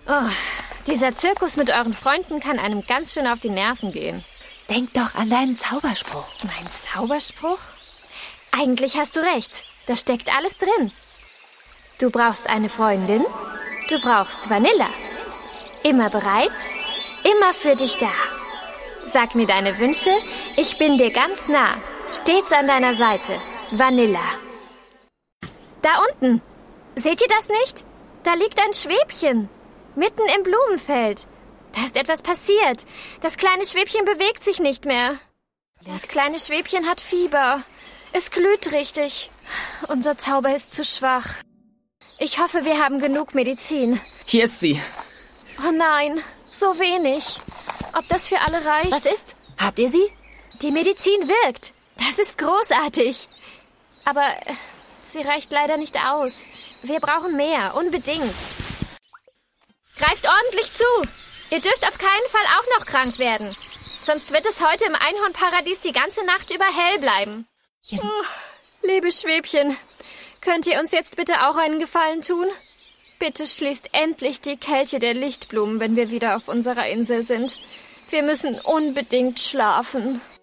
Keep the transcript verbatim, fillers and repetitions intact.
Oh, dieser Zirkus mit euren Freunden kann einem ganz schön auf die Nerven gehen. Denk doch an deinen Zauberspruch. Mein Zauberspruch? Eigentlich hast du recht. Da steckt alles drin. Du brauchst eine Freundin. Du brauchst Vanilla. Immer bereit, immer für dich da. Sag mir deine Wünsche, ich bin dir ganz nah. Stets an deiner Seite. Vanilla. Da unten. Seht ihr das nicht? Da liegt ein Schwäbchen. Mitten im Blumenfeld. Da ist etwas passiert. Das kleine Schwäbchen bewegt sich nicht mehr. Das kleine Schwäbchen hat Fieber. Es glüht richtig. Unser Zauber ist zu schwach. Ich hoffe, wir haben genug Medizin. Hier ist sie. Oh nein, so wenig. Ob das für alle reicht? Was ist? Habt ihr sie? Die Medizin wirkt. Das ist großartig. Aber äh, sie reicht leider nicht aus. Wir brauchen mehr, unbedingt. Greift ordentlich zu. Ihr dürft auf keinen Fall auch noch krank werden. Sonst wird es heute im Einhornparadies die ganze Nacht über hell bleiben. Ja. Oh, liebe Schwäbchen, könnt ihr uns jetzt bitte auch einen Gefallen tun? Bitte schließt endlich die Kelche der Lichtblumen, wenn wir wieder auf unserer Insel sind. Wir müssen unbedingt schlafen.